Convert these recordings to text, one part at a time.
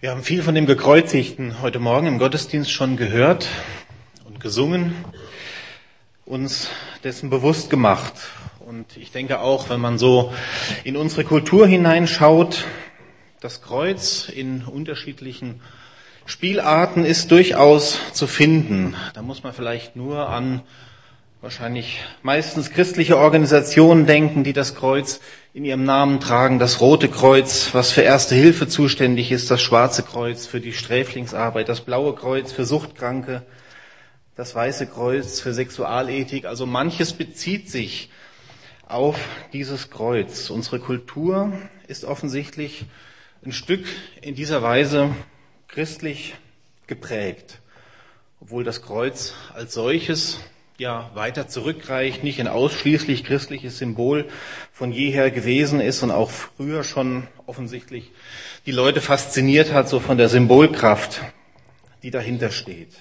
Wir haben viel von dem Gekreuzigten heute Morgen im Gottesdienst schon gehört und gesungen, uns dessen bewusst gemacht. Und ich denke auch, wenn man so in unsere Kultur hineinschaut, das Kreuz in unterschiedlichen Spielarten ist durchaus zu finden. Da muss man vielleicht nur an wahrscheinlich meistens christliche Organisationen denken, die das Kreuz in ihrem Namen tragen. Das Rote Kreuz, was für Erste Hilfe zuständig ist, das Schwarze Kreuz für die Sträflingsarbeit, das Blaue Kreuz für Suchtkranke, das Weiße Kreuz für Sexualethik. Also manches bezieht sich auf dieses Kreuz. Unsere Kultur ist offensichtlich ein Stück in dieser Weise christlich geprägt, obwohl das Kreuz als solches weiter zurückreicht, nicht ein ausschließlich christliches Symbol von jeher gewesen ist und auch früher schon offensichtlich die Leute fasziniert hat, so von der Symbolkraft, die dahinter steht.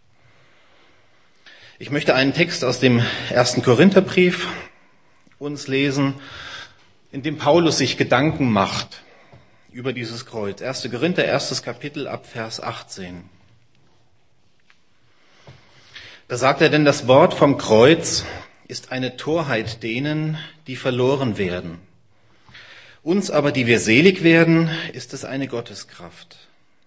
Ich möchte einen Text aus dem 1. Korintherbrief uns lesen, in dem Paulus sich Gedanken macht über dieses Kreuz. 1. Korinther, 1. Kapitel ab Vers 18. Da sagt er, denn das Wort vom Kreuz ist eine Torheit denen, die verloren werden. Uns aber, die wir selig werden, ist es eine Gotteskraft.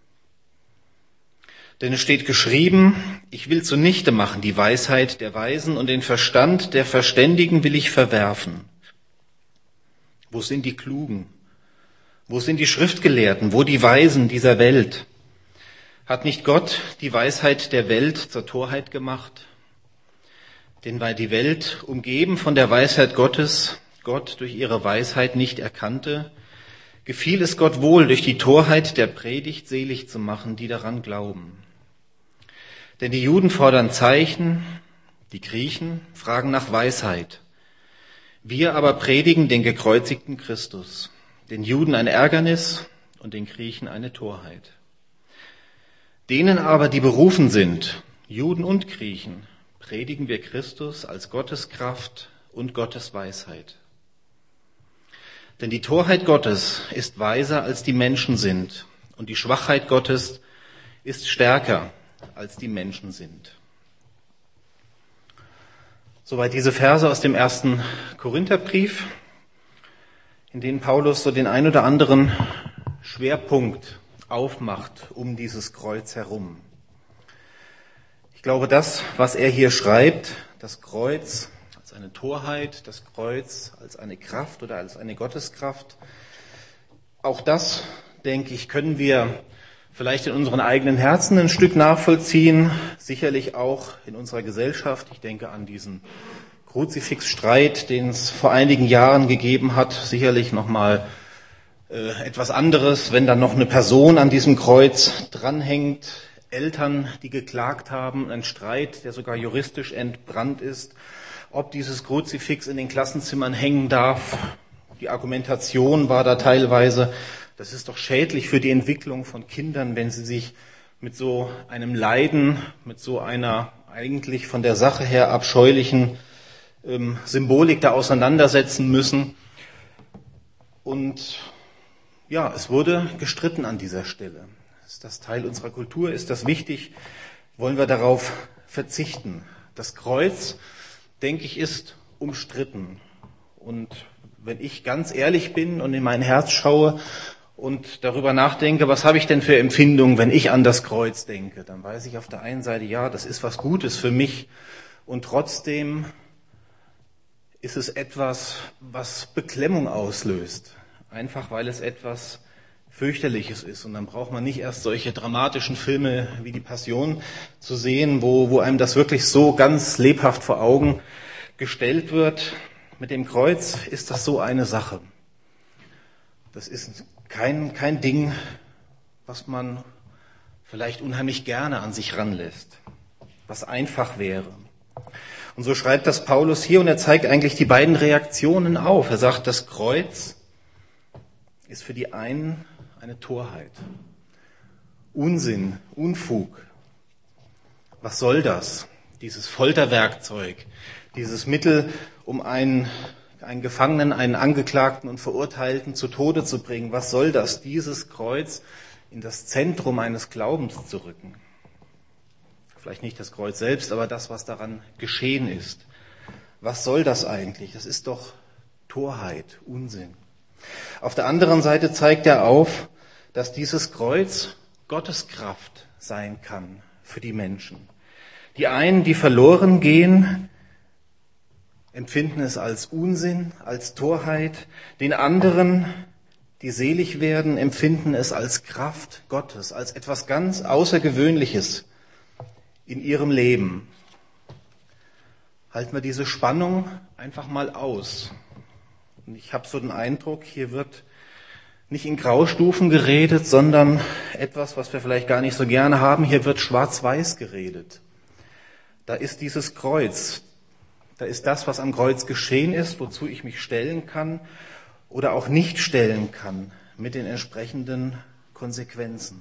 Denn es steht geschrieben, ich will zunichte machen die Weisheit der Weisen und den Verstand der Verständigen will ich verwerfen. Wo sind die Klugen? Wo sind die Schriftgelehrten? Wo die Weisen dieser Welt? Hat nicht Gott die Weisheit der Welt zur Torheit gemacht? Denn weil die Welt, umgeben von der Weisheit Gottes, Gott durch ihre Weisheit nicht erkannte, gefiel es Gott wohl, durch die Torheit der Predigt selig zu machen, die daran glauben. Denn die Juden fordern Zeichen, die Griechen fragen nach Weisheit. Wir aber predigen den gekreuzigten Christus, den Juden ein Ärgernis und den Griechen eine Torheit. Denen aber, die berufen sind, Juden und Griechen, predigen wir Christus als Gottes Kraft und Gottes Weisheit. Denn die Torheit Gottes ist weiser, als die Menschen sind, und die Schwachheit Gottes ist stärker, als die Menschen sind. Soweit diese Verse aus dem 1. Korintherbrief, in denen Paulus so den ein oder anderen Schwerpunkt aufmacht um dieses Kreuz herum. Ich glaube, das, was er hier schreibt, das Kreuz als eine Torheit, das Kreuz als eine Kraft oder als eine Gotteskraft, auch das, denke ich, können wir vielleicht in unseren eigenen Herzen ein Stück nachvollziehen, sicherlich auch in unserer Gesellschaft. Ich denke an diesen Kruzifixstreit, den es vor einigen Jahren gegeben hat, sicherlich nochmal etwas anderes, wenn dann noch eine Person an diesem Kreuz dranhängt, Eltern, die geklagt haben, ein Streit, der sogar juristisch entbrannt ist, ob dieses Kruzifix in den Klassenzimmern hängen darf. Die Argumentation war da teilweise, das ist doch schädlich für die Entwicklung von Kindern, wenn sie sich mit so einem Leiden, mit so einer eigentlich von der Sache her abscheulichen Symbolik da auseinandersetzen müssen. Und ja, es wurde gestritten an dieser Stelle. Ist das Teil unserer Kultur? Ist das wichtig? Wollen wir darauf verzichten? Das Kreuz, denke ich, ist umstritten. Und wenn ich ganz ehrlich bin und in mein Herz schaue und darüber nachdenke, was habe ich denn für Empfindungen, wenn ich an das Kreuz denke, dann weiß ich auf der einen Seite, ja, das ist was Gutes für mich. Und trotzdem ist es etwas, was Beklemmung auslöst. Einfach weil es etwas Fürchterliches ist. Und dann braucht man nicht erst solche dramatischen Filme wie die Passion zu sehen, wo einem das wirklich so ganz lebhaft vor Augen gestellt wird. Mit dem Kreuz ist das so eine Sache. Das ist kein Ding, was man vielleicht unheimlich gerne an sich ranlässt, was einfach wäre. Und so schreibt das Paulus hier und er zeigt eigentlich die beiden Reaktionen auf. Er sagt, das Kreuz ist für die einen eine Torheit, Unsinn, Unfug. Was soll das? Dieses Folterwerkzeug, dieses Mittel, um eine einen Gefangenen, einen Angeklagten und Verurteilten zu Tode zu bringen. Was soll das, dieses Kreuz in das Zentrum eines Glaubens zu rücken? Vielleicht nicht das Kreuz selbst, aber das, was daran geschehen ist. Was soll das eigentlich? Das ist doch Torheit, Unsinn. Auf der anderen Seite zeigt er auf, dass dieses Kreuz Gottes Kraft sein kann für die Menschen. Die einen, die verloren gehen, empfinden es als Unsinn, als Torheit. Den anderen, die selig werden, empfinden es als Kraft Gottes, als etwas ganz Außergewöhnliches in ihrem Leben. Halten wir diese Spannung einfach mal aus. Und ich habe so den Eindruck, hier wird nicht in Graustufen geredet, sondern etwas, was wir vielleicht gar nicht so gerne haben. Hier wird schwarz-weiß geredet. Da ist dieses Kreuz. Da ist das, was am Kreuz geschehen ist, wozu ich mich stellen kann oder auch nicht stellen kann, mit den entsprechenden Konsequenzen.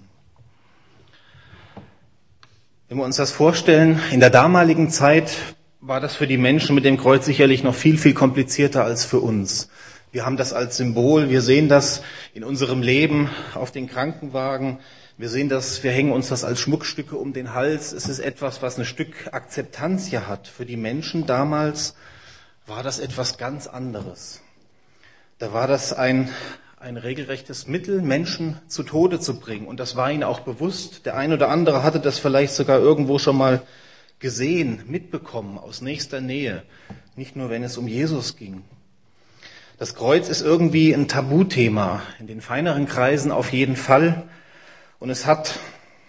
Wenn wir uns das vorstellen, in der damaligen Zeit war das für die Menschen mit dem Kreuz sicherlich noch viel, viel komplizierter als für uns. Wir haben das als Symbol, wir sehen das in unserem Leben auf den Krankenwagen, wir sehen das, wir hängen uns das als Schmuckstücke um den Hals. Es ist etwas, was ein Stück Akzeptanz hier hat. Für die Menschen damals war das etwas ganz anderes. Da war das ein regelrechtes Mittel, Menschen zu Tode zu bringen. Und das war ihnen auch bewusst. Der ein oder andere hatte das vielleicht sogar irgendwo schon mal gesehen, mitbekommen, aus nächster Nähe. Nicht nur, wenn es um Jesus ging. Das Kreuz ist irgendwie ein Tabuthema, in den feineren Kreisen auf jeden Fall. Und es hat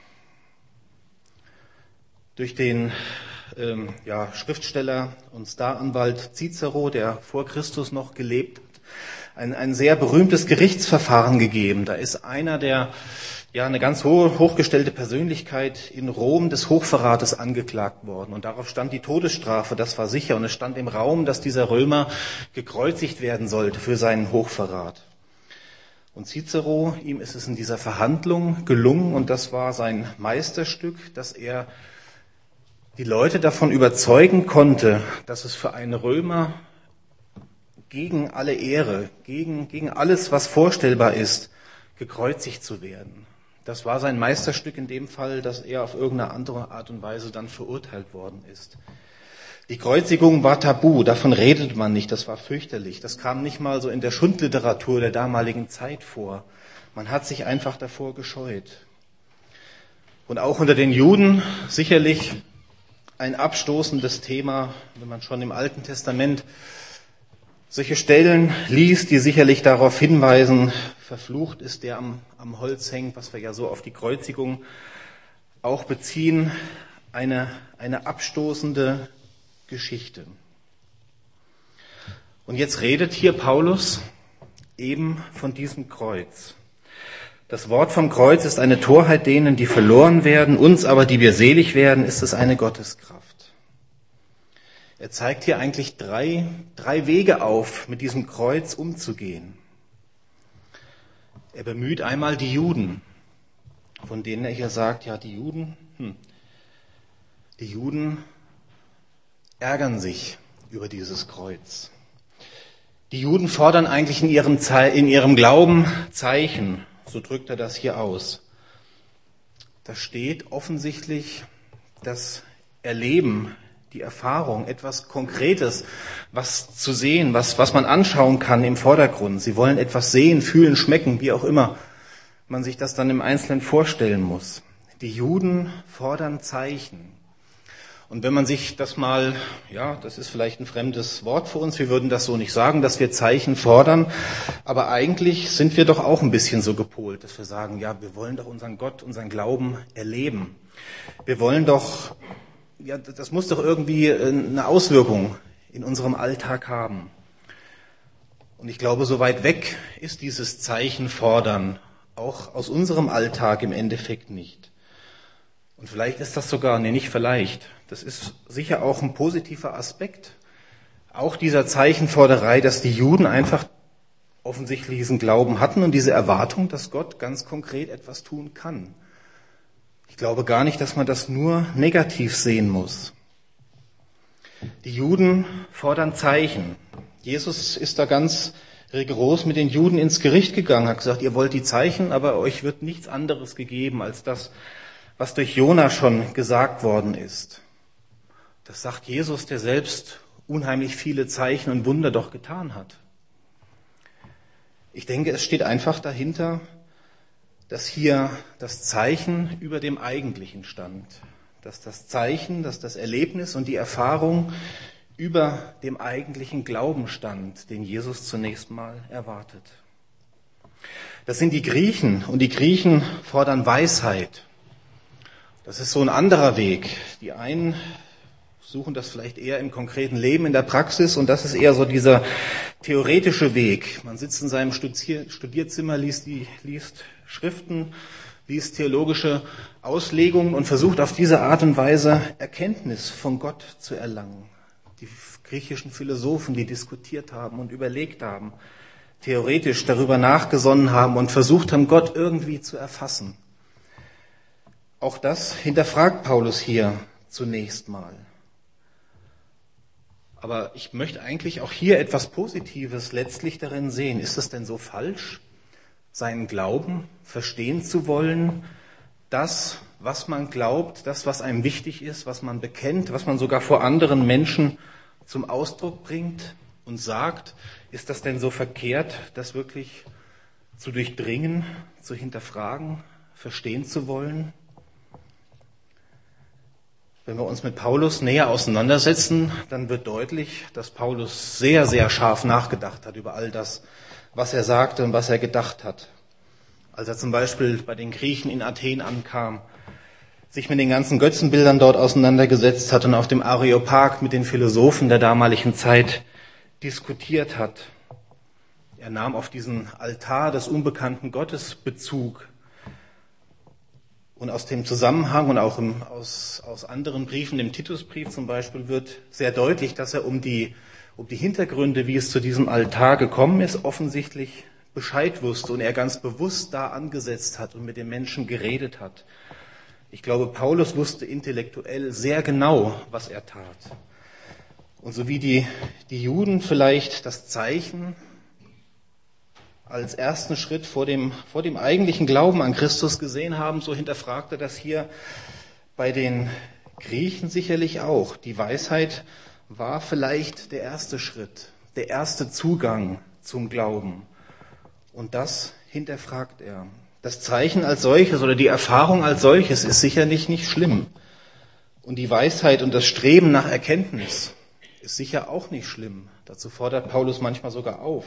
durch den Schriftsteller und Staranwalt Cicero, der vor Christus noch gelebt hat, ein sehr berühmtes Gerichtsverfahren gegeben. Da ist einer, der eine ganz hochgestellte Persönlichkeit in Rom des Hochverrates angeklagt worden. Und darauf stand die Todesstrafe, das war sicher. Und es stand im Raum, dass dieser Römer gekreuzigt werden sollte für seinen Hochverrat. Und Cicero, ihm ist es in dieser Verhandlung gelungen, und das war sein Meisterstück, dass er die Leute davon überzeugen konnte, dass es für einen Römer gegen alle Ehre, gegen alles, was vorstellbar ist, gekreuzigt zu werden. Das war sein Meisterstück in dem Fall, dass er auf irgendeine andere Art und Weise dann verurteilt worden ist. Die Kreuzigung war tabu, davon redet man nicht, das war fürchterlich. Das kam nicht mal so in der Schundliteratur der damaligen Zeit vor. Man hat sich einfach davor gescheut. Und auch unter den Juden sicherlich ein abstoßendes Thema, wenn man schon im Alten Testament solche Stellen liest, die sicherlich darauf hinweisen, verflucht ist der am Holz hängt, was wir ja so auf die Kreuzigung auch beziehen, eine abstoßende Geschichte. Und jetzt redet hier Paulus eben von diesem Kreuz. Das Wort vom Kreuz ist eine Torheit denen, die verloren werden, uns aber, die wir selig werden, ist es eine Gotteskraft. Er zeigt hier eigentlich drei Wege auf, mit diesem Kreuz umzugehen. Er bemüht einmal die Juden, von denen er hier sagt, ja, die Juden ärgern sich über dieses Kreuz. Die Juden fordern eigentlich in ihrem Glauben Zeichen, so drückt er das hier aus. Da steht offensichtlich das Erleben, die Erfahrung, etwas Konkretes, was zu sehen, was man anschauen kann im Vordergrund. Sie wollen etwas sehen, fühlen, schmecken, wie auch immer man sich das dann im Einzelnen vorstellen muss. Die Juden fordern Zeichen. Und wenn man sich das mal, das ist vielleicht ein fremdes Wort für uns, wir würden das so nicht sagen, dass wir Zeichen fordern, aber eigentlich sind wir doch auch ein bisschen so gepolt, dass wir sagen, ja, wir wollen doch unseren Gott, unseren Glauben erleben. Wir wollen doch, das muss doch irgendwie eine Auswirkung in unserem Alltag haben. Und ich glaube, so weit weg ist dieses Zeichen fordern, auch aus unserem Alltag im Endeffekt nicht. Und vielleicht ist das sogar, nicht vielleicht, das ist sicher auch ein positiver Aspekt, auch dieser Zeichenforderei, dass die Juden einfach offensichtlich diesen Glauben hatten und diese Erwartung, dass Gott ganz konkret etwas tun kann. Ich glaube gar nicht, dass man das nur negativ sehen muss. Die Juden fordern Zeichen. Jesus ist da ganz rigoros mit den Juden ins Gericht gegangen, hat gesagt, ihr wollt die Zeichen, aber euch wird nichts anderes gegeben als das, was durch Jona schon gesagt worden ist. Das sagt Jesus, der selbst unheimlich viele Zeichen und Wunder doch getan hat. Ich denke, es steht einfach dahinter, dass hier das Zeichen über dem Eigentlichen stand. Dass das Zeichen, dass das Erlebnis und die Erfahrung über dem eigentlichen Glauben stand, den Jesus zunächst mal erwartet. Das sind die Griechen und die Griechen fordern Weisheit. Das ist so ein anderer Weg. Die einen suchen das vielleicht eher im konkreten Leben, in der Praxis, und das ist eher so dieser theoretische Weg. Man sitzt in seinem Studierzimmer, liest Schriften, liest theologische Auslegungen und versucht auf diese Art und Weise Erkenntnis von Gott zu erlangen. Die griechischen Philosophen, die diskutiert haben und überlegt haben, theoretisch darüber nachgesonnen haben und versucht haben, Gott irgendwie zu erfassen. Auch das hinterfragt Paulus hier zunächst mal. Aber ich möchte eigentlich auch hier etwas Positives letztlich darin sehen. Ist es denn so falsch, seinen Glauben verstehen zu wollen, das, was man glaubt, das, was einem wichtig ist, was man bekennt, was man sogar vor anderen Menschen zum Ausdruck bringt und sagt? Ist das denn so verkehrt, das wirklich zu durchdringen, zu hinterfragen, verstehen zu wollen? Wenn wir uns mit Paulus näher auseinandersetzen, dann wird deutlich, dass Paulus sehr, sehr scharf nachgedacht hat über all das, was er sagte und was er gedacht hat. Als er zum Beispiel bei den Griechen in Athen ankam, sich mit den ganzen Götzenbildern dort auseinandergesetzt hat und auf dem Areopag mit den Philosophen der damaligen Zeit diskutiert hat. Er nahm auf diesen Altar des unbekannten Gottes Bezug. Und aus dem Zusammenhang und auch aus anderen Briefen, dem Titusbrief zum Beispiel, wird sehr deutlich, dass er um die Hintergründe, wie es zu diesem Altar gekommen ist, offensichtlich Bescheid wusste und er ganz bewusst da angesetzt hat und mit den Menschen geredet hat. Ich glaube, Paulus wusste intellektuell sehr genau, was er tat. Und so wie die Juden vielleicht das Zeichen als ersten Schritt vor dem eigentlichen Glauben an Christus gesehen haben, so hinterfragt er das hier bei den Griechen sicherlich auch. Die Weisheit war vielleicht der erste Schritt, der erste Zugang zum Glauben. Und das hinterfragt er. Das Zeichen als solches oder die Erfahrung als solches ist sicherlich nicht schlimm. Und die Weisheit und das Streben nach Erkenntnis ist sicher auch nicht schlimm. Dazu fordert Paulus manchmal sogar auf.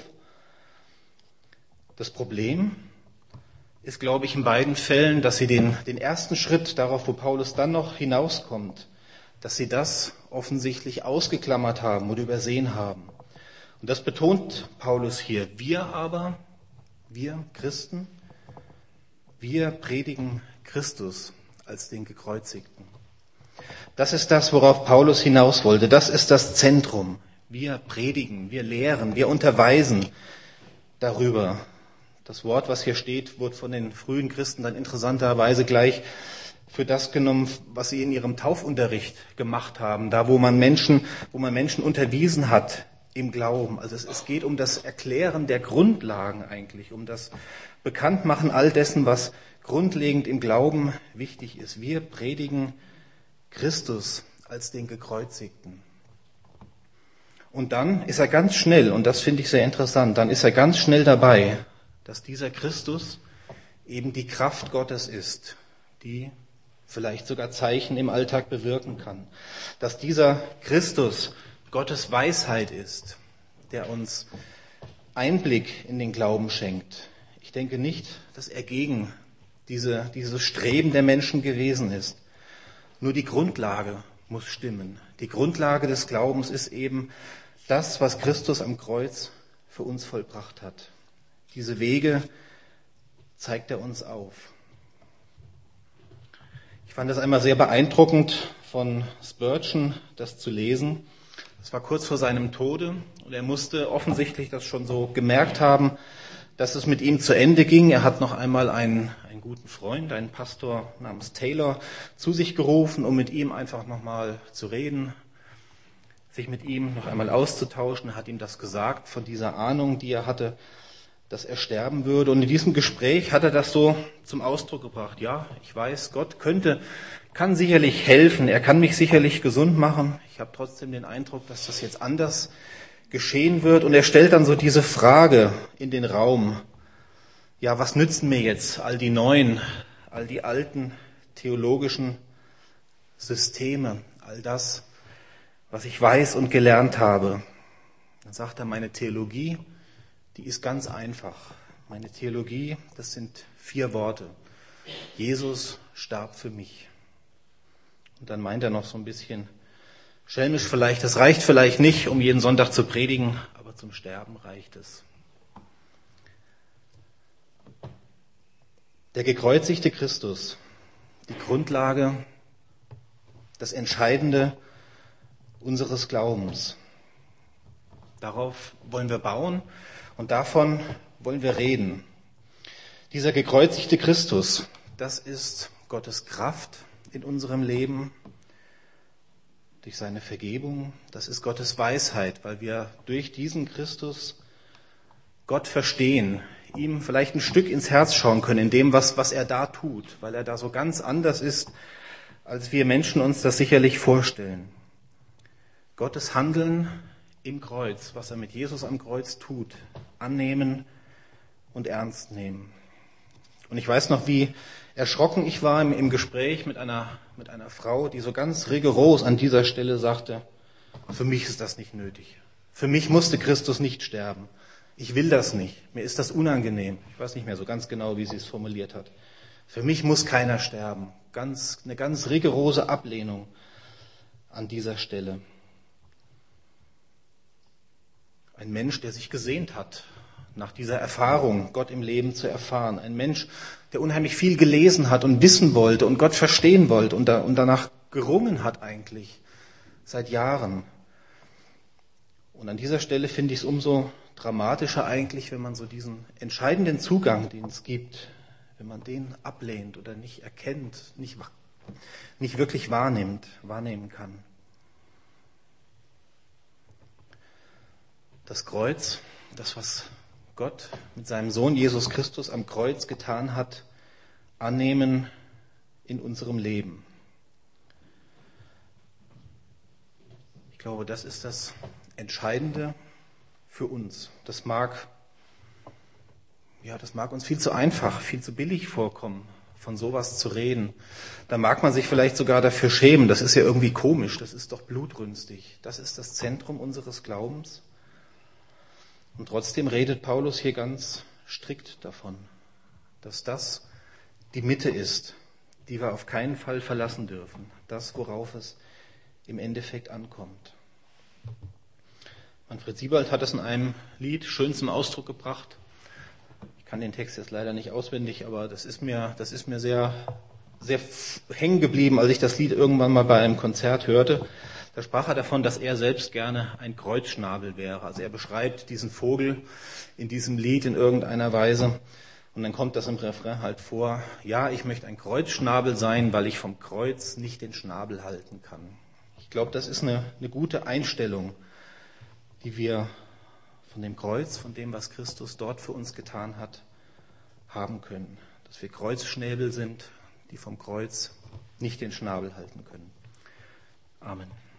Das Problem ist, glaube ich, in beiden Fällen, dass sie den ersten Schritt darauf, wo Paulus dann noch hinauskommt, dass sie das offensichtlich ausgeklammert haben oder übersehen haben. Und das betont Paulus hier. Wir Christen, wir predigen Christus als den Gekreuzigten. Das ist das, worauf Paulus hinaus wollte. Das ist das Zentrum. Wir predigen, wir lehren, wir unterweisen darüber. Das Wort, was hier steht, wird von den frühen Christen dann interessanterweise gleich für das genommen, was sie in ihrem Taufunterricht gemacht haben, da wo man Menschen unterwiesen hat im Glauben. Also es geht um das Erklären der Grundlagen eigentlich, um das Bekanntmachen all dessen, was grundlegend im Glauben wichtig ist. Wir predigen Christus als den Gekreuzigten. Und dann ist er ganz schnell, und das finde ich sehr interessant, dann ist er ganz schnell dabei, dass dieser Christus eben die Kraft Gottes ist, die vielleicht sogar Zeichen im Alltag bewirken kann. Dass dieser Christus Gottes Weisheit ist, der uns Einblick in den Glauben schenkt. Ich denke nicht, dass er gegen dieses Streben der Menschen gewesen ist. Nur die Grundlage muss stimmen. Die Grundlage des Glaubens ist eben das, was Christus am Kreuz für uns vollbracht hat. Diese Wege zeigt er uns auf. Ich fand es einmal sehr beeindruckend von Spurgeon, das zu lesen. Es war kurz vor seinem Tode und er musste offensichtlich das schon so gemerkt haben, dass es mit ihm zu Ende ging. Er hat noch einmal einen guten Freund, einen Pastor namens Taylor, zu sich gerufen, um mit ihm einfach nochmal zu reden. sich mit ihm noch einmal auszutauschen. Er hat ihm das gesagt von dieser Ahnung, die er hatte, dass er sterben würde. Und in diesem Gespräch hat er das so zum Ausdruck gebracht. Ja, ich weiß, Gott kann sicherlich helfen. Er kann mich sicherlich gesund machen. Ich habe trotzdem den Eindruck, dass das jetzt anders geschehen wird. Und er stellt dann so diese Frage in den Raum. Ja, was nützen mir jetzt all die neuen, all die alten theologischen Systeme, all das, was ich weiß und gelernt habe? Dann sagt er, meine Theologie, die ist ganz einfach. Meine Theologie, das sind 4 Worte. Jesus starb für mich. Und dann meint er noch so ein bisschen schelmisch vielleicht, das reicht vielleicht nicht, um jeden Sonntag zu predigen, aber zum Sterben reicht es. Der gekreuzigte Christus, die Grundlage, das Entscheidende unseres Glaubens. Darauf wollen wir bauen und davon wollen wir reden. Dieser gekreuzigte Christus, das ist Gottes Kraft in unserem Leben durch seine Vergebung. Das ist Gottes Weisheit, weil wir durch diesen Christus Gott verstehen, ihm vielleicht ein Stück ins Herz schauen können in dem, was er da tut, weil er da so ganz anders ist, als wir Menschen uns das sicherlich vorstellen. Gottes Handeln im Kreuz, was er mit Jesus am Kreuz tut, annehmen und ernst nehmen. Und ich weiß noch, wie erschrocken ich war im Gespräch mit einer Frau, die so ganz rigoros an dieser Stelle sagte, für mich ist das nicht nötig. Für mich musste Christus nicht sterben. Ich will das nicht. Mir ist das unangenehm. Ich weiß nicht mehr so ganz genau, wie sie es formuliert hat. Für mich muss keiner sterben. Eine ganz rigorose Ablehnung an dieser Stelle. Ein Mensch, der sich gesehnt hat, nach dieser Erfahrung, Gott im Leben zu erfahren. Ein Mensch, der unheimlich viel gelesen hat und wissen wollte und Gott verstehen wollte und danach gerungen hat eigentlich, seit Jahren. Und an dieser Stelle finde ich es umso dramatischer eigentlich, wenn man so diesen entscheidenden Zugang, den es gibt, wenn man den ablehnt oder nicht erkennt, nicht wirklich wahrnehmen kann. Das Kreuz, das, was Gott mit seinem Sohn Jesus Christus am Kreuz getan hat, annehmen in unserem Leben. Ich glaube, das ist das Entscheidende für uns. Das mag uns viel zu einfach, viel zu billig vorkommen, von sowas zu reden. Da mag man sich vielleicht sogar dafür schämen. Das ist ja irgendwie komisch, das ist doch blutrünstig. Das ist das Zentrum unseres Glaubens. Und trotzdem redet Paulus hier ganz strikt davon, dass das die Mitte ist, die wir auf keinen Fall verlassen dürfen. Das, worauf es im Endeffekt ankommt. Manfred Siebald hat das in einem Lied schön zum Ausdruck gebracht. Ich kann den Text jetzt leider nicht auswendig, aber das ist mir sehr, sehr hängen geblieben, als ich das Lied irgendwann mal bei einem Konzert hörte. Da sprach er davon, dass er selbst gerne ein Kreuzschnabel wäre. Also er beschreibt diesen Vogel in diesem Lied in irgendeiner Weise. Und dann kommt das im Refrain halt vor. Ja, ich möchte ein Kreuzschnabel sein, weil ich vom Kreuz nicht den Schnabel halten kann. Ich glaube, das ist eine gute Einstellung, die wir von dem Kreuz, von dem, was Christus dort für uns getan hat, haben können. Dass wir Kreuzschnäbel sind, die vom Kreuz nicht den Schnabel halten können. Amen.